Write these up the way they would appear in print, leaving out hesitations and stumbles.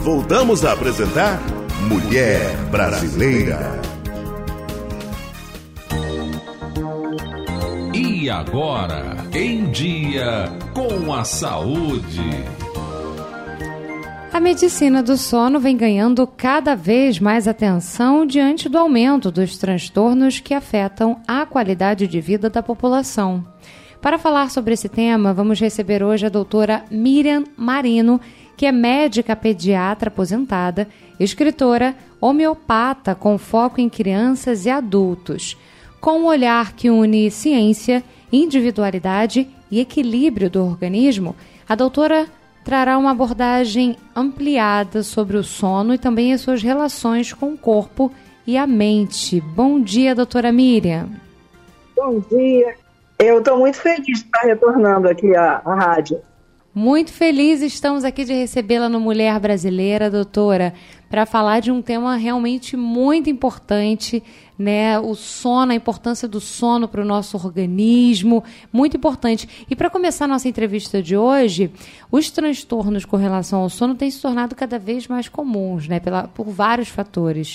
Voltamos a apresentar Mulher Brasileira. E agora, em Dia com a Saúde. A medicina do sono vem ganhando cada vez mais atenção diante do aumento dos transtornos que afetam a qualidade de vida da população. Para falar sobre esse tema, vamos receber hoje a doutora Miriam Marino, que é médica pediatra aposentada, escritora, homeopata com foco em crianças e adultos. Com um olhar que une ciência, individualidade e equilíbrio do organismo, a doutora trará uma abordagem ampliada sobre o sono e também as suas relações com o corpo e a mente. Bom dia, doutora Miriam. Bom dia. Eu estou muito feliz de estar retornando aqui à rádio. Muito feliz, estamos aqui de recebê-la no Mulher Brasileira, doutora, para falar de um tema realmente muito importante, né? O sono, a importância do sono para o nosso organismo, muito importante. E para começar a nossa entrevista de hoje, os transtornos com relação ao sono têm se tornado cada vez mais comuns, né? Por vários fatores.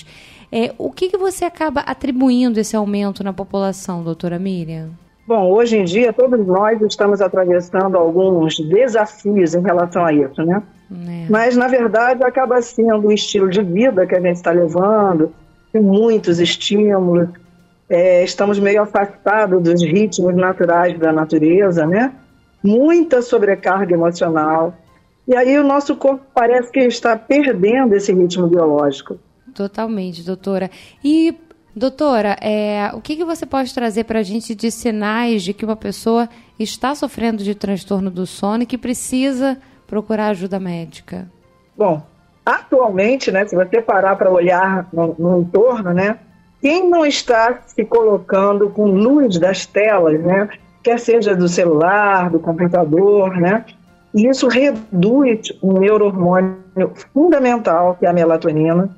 O que você acaba atribuindo esse aumento na população, doutora Miriam? Bom, hoje em dia todos nós estamos atravessando alguns desafios em relação a isso, né? Mas, na verdade, acaba sendo o estilo de vida que a gente está levando, tem muitos estímulos, estamos meio afastados dos ritmos naturais da natureza, né? Muita sobrecarga emocional. E aí o nosso corpo parece que está perdendo esse ritmo biológico. Totalmente, doutora. E, doutora, o que você pode trazer para a gente de sinais de que uma pessoa está sofrendo de transtorno do sono e que precisa procurar ajuda médica? Bom, atualmente, né, se você parar para olhar no entorno, né, quem não está se colocando com luz das telas, né, quer seja do celular, do computador, né, e isso reduz um neurohormônio fundamental, que é a melatonina,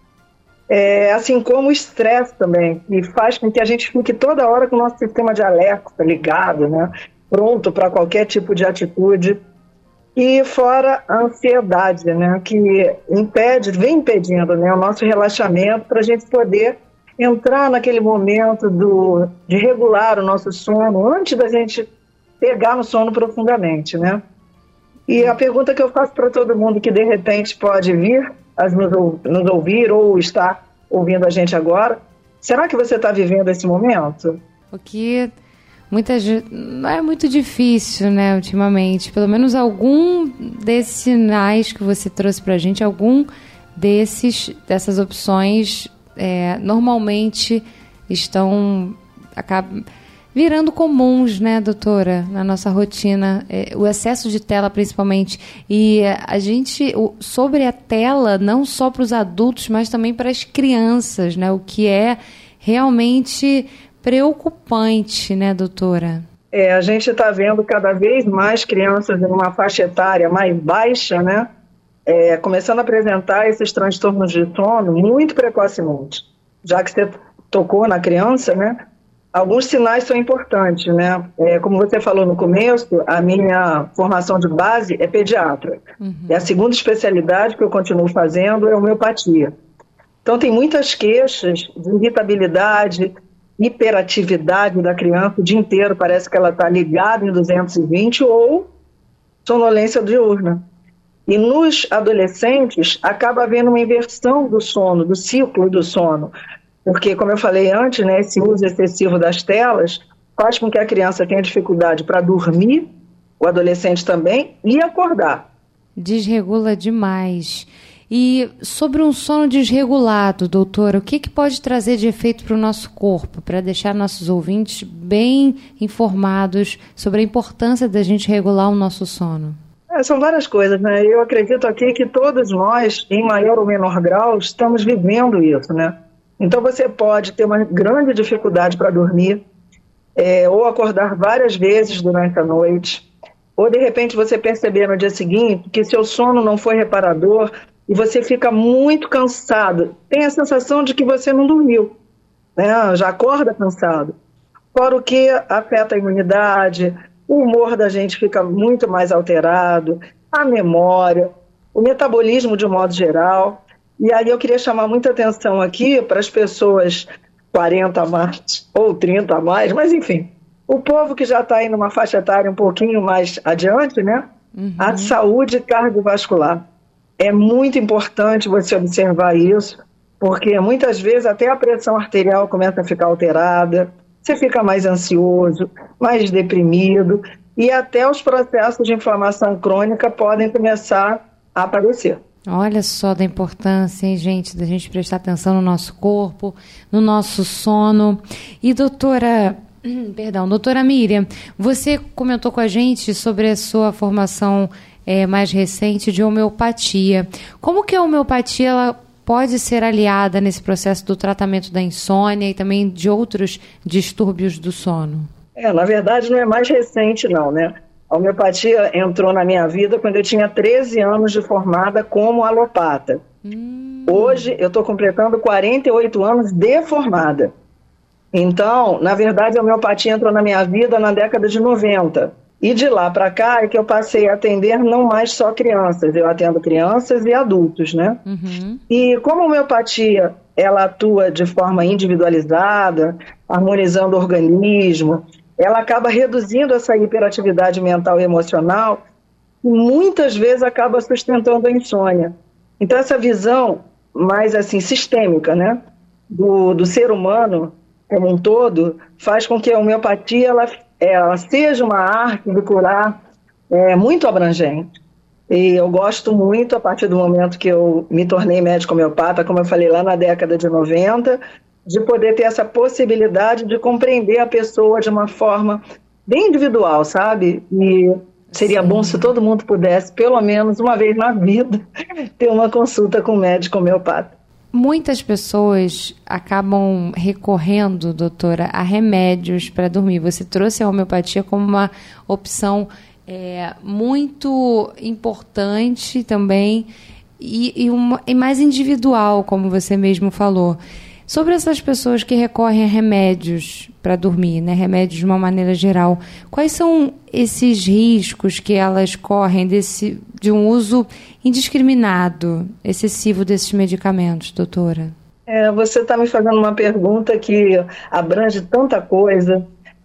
assim como o estresse também, que faz com que a gente fique toda hora com o nosso sistema de alerta ligado, né, pronto para qualquer tipo de atitude. E fora a ansiedade, né, que vem impedindo, né, o nosso relaxamento para a gente poder entrar naquele momento de regular o nosso sono antes da gente pegar no sono profundamente, né? E a pergunta que eu faço para todo mundo que de repente pode vir nos ouvir ou está ouvindo a gente agora, será que você está vivendo esse momento? Porque não é muito difícil, né, ultimamente. Pelo menos algum desses sinais que você trouxe pra gente, algum dessas opções normalmente acabam virando comuns, né, doutora, na nossa rotina. O excesso de tela, principalmente. E sobre a tela, não só para os adultos, mas também para as crianças, né, o que é realmente preocupante, né, doutora? A gente está vendo cada vez mais crianças em uma faixa etária mais baixa, né, começando a apresentar esses transtornos de sono muito precocemente. Já que você tocou na criança, né, alguns sinais são importantes, né? Como você falou no começo, a minha formação de base é pediatra. E a segunda especialidade que eu continuo fazendo é homeopatia. Então tem muitas queixas de irritabilidade, hiperatividade da criança o dia inteiro, parece que ela está ligada em 220, ou sonolência diurna. E nos adolescentes acaba havendo uma inversão do sono, do ciclo do sono, porque, como eu falei antes, né, esse uso excessivo das telas faz com que a criança tenha dificuldade para dormir, o adolescente também, e acordar. Desregula demais. E sobre um sono desregulado, doutora, o que pode trazer de efeito para o nosso corpo, para deixar nossos ouvintes bem informados sobre a importância da gente regular o nosso sono? São várias coisas, né? Eu acredito aqui que todos nós, em maior ou menor grau, estamos vivendo isso, né? Então você pode ter uma grande dificuldade para dormir, ou acordar várias vezes durante a noite, ou de repente você perceber no dia seguinte que seu sono não foi reparador e você fica muito cansado. Tem a sensação de que você não dormiu, né? Já acorda cansado. Fora o que afeta a imunidade, o humor da gente fica muito mais alterado, a memória. o metabolismo de um modo geral. E aí eu queria chamar muita atenção aqui para as pessoas 40 a mais ou 30 a mais, mas enfim, o povo que já está aí numa faixa etária um pouquinho mais adiante, né? A saúde cardiovascular. É muito importante você observar isso, porque muitas vezes até a pressão arterial começa a ficar alterada, você fica mais ansioso, mais deprimido, e até os processos de inflamação crônica podem começar a aparecer. Olha só da importância, hein, gente, da gente prestar atenção no nosso corpo, no nosso sono. E doutora Miriam, você comentou com a gente sobre a sua formação mais recente de homeopatia. Como que a homeopatia ela pode ser aliada nesse processo do tratamento da insônia e também de outros distúrbios do sono? Na verdade não é mais recente não, né? A homeopatia entrou na minha vida quando eu tinha 13 anos de formada como alopata. Hoje eu estou completando 48 anos de formada. Então, na verdade, a homeopatia entrou na minha vida na década de 90. E de lá para cá é que eu passei a atender não mais só crianças, eu atendo crianças e adultos, né? E como a homeopatia ela atua de forma individualizada, harmonizando o organismo, ela acaba reduzindo essa hiperatividade mental e emocional e muitas vezes acaba sustentando a insônia. Então essa visão mais assim sistêmica, né, do ser humano como um todo faz com que a homeopatia ela seja uma arte de curar muito abrangente. E eu gosto muito, a partir do momento que eu me tornei médico homeopata, como eu falei lá na década de 90, de poder ter essa possibilidade de compreender a pessoa de uma forma bem individual, sabe? E seria bom se todo mundo pudesse, pelo menos uma vez na vida, ter uma consulta com um médico homeopata. Muitas pessoas acabam recorrendo, doutora, a remédios para dormir. Você trouxe a homeopatia como uma opção muito importante também e mais individual, como você mesmo falou. Sobre essas pessoas que recorrem a remédios para dormir, né, remédios de uma maneira geral, quais são esses riscos que elas correm de um uso indiscriminado, excessivo desses medicamentos, doutora? Você está me fazendo uma pergunta que abrange tanta coisa.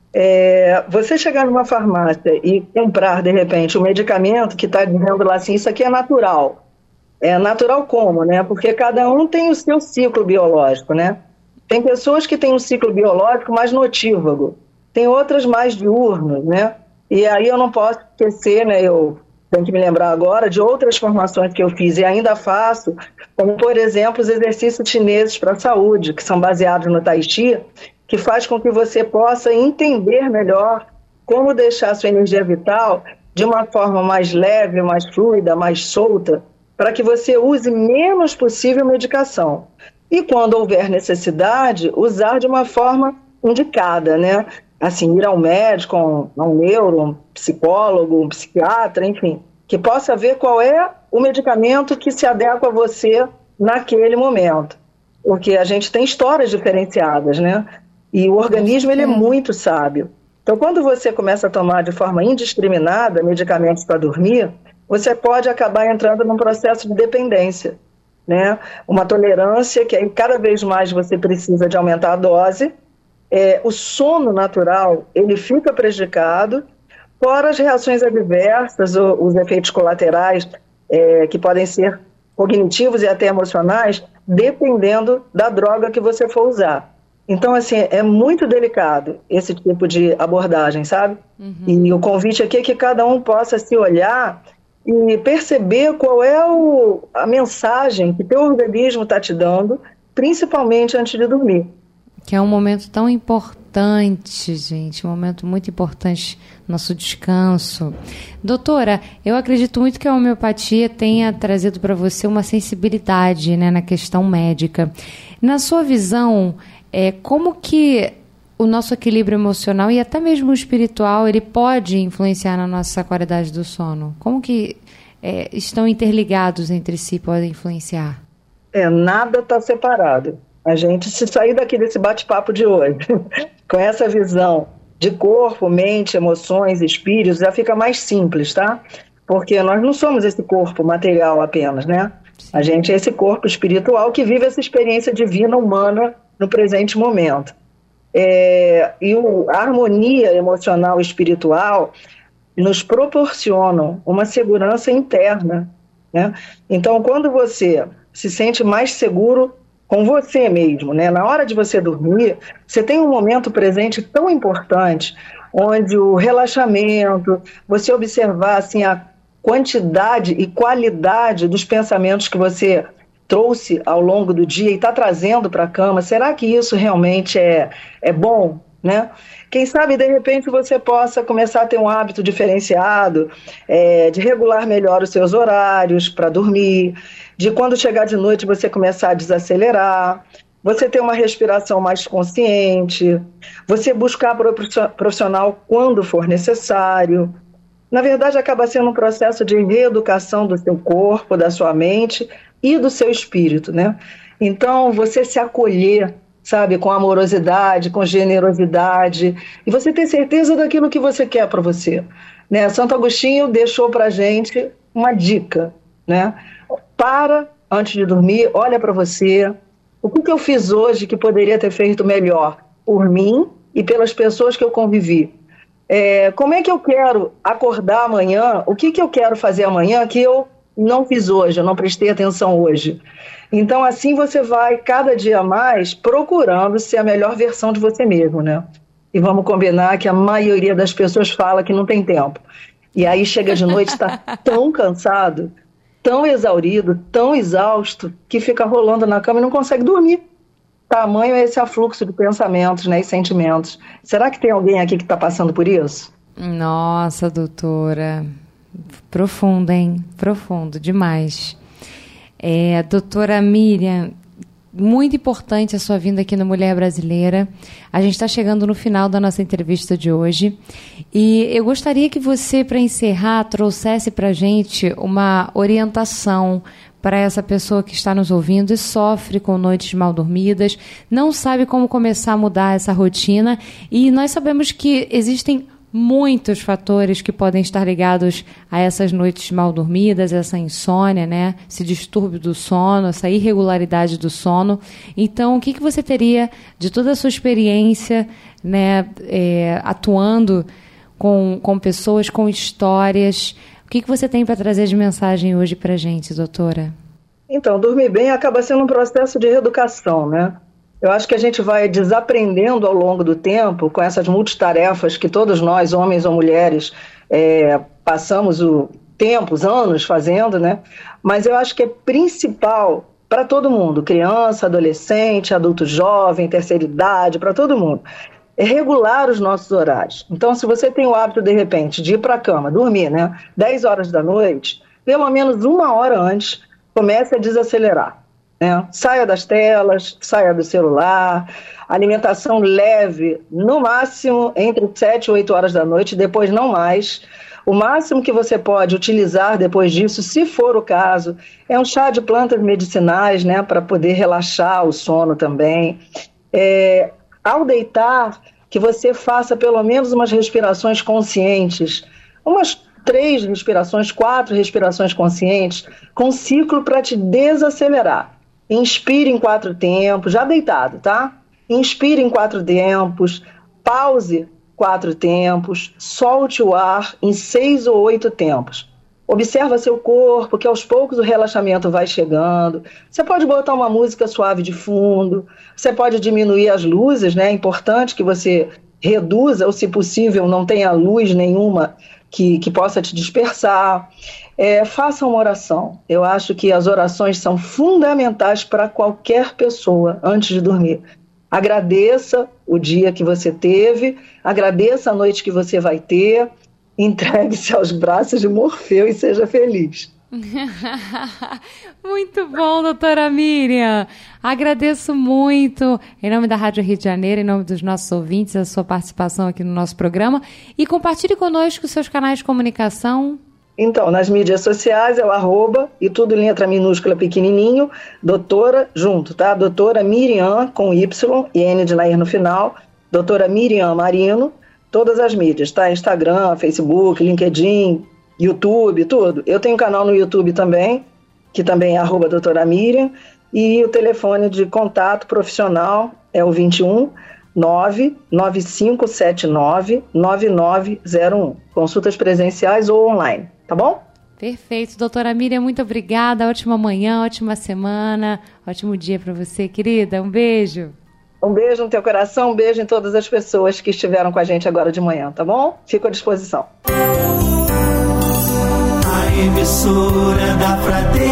Você chegar numa farmácia e comprar, de repente, um medicamento que está dizendo lá assim, isso aqui é natural. É natural como, né? Porque cada um tem o seu ciclo biológico, né? Tem pessoas que têm um ciclo biológico mais notívago, tem outras mais diurnos, né? E aí eu não posso esquecer, né? Eu tenho que me lembrar agora de outras formações que eu fiz e ainda faço, como, por exemplo, os exercícios chineses para a saúde, que são baseados no Tai Chi, que faz com que você possa entender melhor como deixar a sua energia vital de uma forma mais leve, mais fluida, mais solta, para que você use menos possível medicação. E quando houver necessidade, usar de uma forma indicada, né? Assim, ir ao médico, a um neuro, um psicólogo, um psiquiatra, enfim, que possa ver qual é o medicamento que se adequa a você naquele momento. Porque a gente tem histórias diferenciadas, né? E o organismo, ele é muito sábio. Então, quando você começa a tomar de forma indiscriminada medicamentos para dormir, você pode acabar entrando num processo de dependência, né? Uma tolerância que aí cada vez mais você precisa de aumentar a dose. O sono natural, ele fica prejudicado, fora as reações adversas, os efeitos colaterais que podem ser cognitivos e até emocionais, dependendo da droga que você for usar. Então, assim, é muito delicado esse tipo de abordagem, sabe? E o convite aqui é que cada um possa se olhar e perceber qual é a mensagem que teu organismo está te dando, principalmente antes de dormir. Que é um momento tão importante, gente, um momento muito importante, nosso descanso. Doutora, eu acredito muito que a homeopatia tenha trazido para você uma sensibilidade, né, na questão médica. Na sua visão, como que o nosso equilíbrio emocional e até mesmo o espiritual, ele pode influenciar na nossa qualidade do sono? Como que estão interligados entre si, podem influenciar? Nada está separado. A gente, se sair daqui desse bate-papo de hoje, com essa visão de corpo, mente, emoções, espíritos, já fica mais simples, tá? Porque nós não somos esse corpo material apenas, né? A gente é esse corpo espiritual que vive essa experiência divina humana no presente momento. A harmonia emocional e espiritual nos proporcionam uma segurança interna, né? Então, quando você se sente mais seguro com você mesmo, né? Na hora de você dormir, você tem um momento presente tão importante, onde o relaxamento, você observar assim, a quantidade e qualidade dos pensamentos que você trouxe ao longo do dia e está trazendo para a cama, será que isso realmente é bom, né? Quem sabe, de repente, você possa começar a ter um hábito diferenciado, de regular melhor os seus horários para dormir, de quando chegar de noite você começar a desacelerar, você ter uma respiração mais consciente, você buscar profissional quando for necessário. Na verdade, acaba sendo um processo de reeducação do seu corpo, da sua mente e do seu espírito, né? Então, você se acolher, sabe, com amorosidade, com generosidade, e você ter certeza daquilo que você quer para você, né? Santo Agostinho deixou para a gente uma dica, né? Para, antes de dormir, olha para você, o que eu fiz hoje que poderia ter feito melhor por mim e pelas pessoas que eu convivi? Como é que eu quero acordar amanhã? O que eu quero fazer amanhã que eu não fiz hoje, eu não prestei atenção hoje? Então, assim você vai cada dia mais procurando ser a melhor versão de você mesmo, né? E vamos combinar que a maioria das pessoas fala que não tem tempo. E aí chega de noite, está tão cansado, tão exaurido, tão exausto, que fica rolando na cama e não consegue dormir. Tamanho é esse afluxo de pensamentos, né, e sentimentos. Será que tem alguém aqui que está passando por isso? Nossa, doutora, profundo, hein? Profundo, demais. Doutora Miriam, muito importante a sua vinda aqui no Mulher Brasileira. A gente está chegando no final da nossa entrevista de hoje e eu gostaria que você, para encerrar, trouxesse para a gente uma orientação para essa pessoa que está nos ouvindo e sofre com noites mal dormidas, não sabe como começar a mudar essa rotina, e nós sabemos que existem muitos fatores que podem estar ligados a essas noites mal dormidas, essa insônia, né? Esse distúrbio do sono, essa irregularidade do sono. Então, o que você teria de toda a sua experiência, né, atuando com pessoas, com histórias? O que você tem para trazer de mensagem hoje para a gente, doutora? Então, dormir bem acaba sendo um processo de reeducação, né? Eu acho que a gente vai desaprendendo ao longo do tempo com essas multitarefas que todos nós, homens ou mulheres, passamos os anos fazendo, né? Mas eu acho que é principal para todo mundo, criança, adolescente, adulto jovem, terceira idade, para todo mundo, é regular os nossos horários. Então, se você tem o hábito, de repente, de ir para a cama, dormir, né, 10 horas da noite, pelo menos 1 hora antes, comece a desacelerar. Saia das telas, saia do celular, alimentação leve, no máximo entre 7 e 8 horas da noite, depois não mais. O máximo que você pode utilizar depois disso, se for o caso, é um chá de plantas medicinais, né, para poder relaxar o sono também. Ao deitar, que você faça pelo menos umas respirações conscientes, umas 3 respirações, 4 respirações conscientes, com ciclo para te desacelerar. Inspire em 4 tempos, já deitado, tá? Inspire em 4 tempos, pause 4 tempos, solte o ar em 6 ou 8 tempos. Observa seu corpo, que aos poucos o relaxamento vai chegando. Você pode botar uma música suave de fundo, você pode diminuir as luzes, né? É importante que você reduza, ou se possível, não tenha luz nenhuma que possa te dispersar. Faça uma oração. Eu acho que as orações são fundamentais para qualquer pessoa antes de dormir. Agradeça o dia que você teve, agradeça a noite que você vai ter, entregue-se aos braços de Morfeu e seja feliz. Muito bom, doutora Miriam. Agradeço muito, em nome da Rádio Rio de Janeiro, em nome dos nossos ouvintes, a sua participação aqui no nosso programa. E compartilhe conosco os seus canais de comunicação. Então, nas mídias sociais é o @ e tudo em letra minúscula pequenininho, doutora, junto, tá? Doutora Miriam, com Y e N de Nair no final, doutora Miriam Marino, todas as mídias, tá? Instagram, Facebook, LinkedIn, YouTube, tudo. Eu tenho um canal no YouTube também, que também é @doutora Miriam, e o telefone de contato profissional é o 21 99579 9901. Consultas presenciais ou online, tá bom? Perfeito, doutora Miriam, muito obrigada. Ótima manhã, ótima semana, ótimo dia para você, querida. Um beijo. Um beijo no teu coração, um beijo em todas as pessoas que estiveram com a gente agora de manhã, tá bom? Fico à disposição. A emissora da Fraternidade.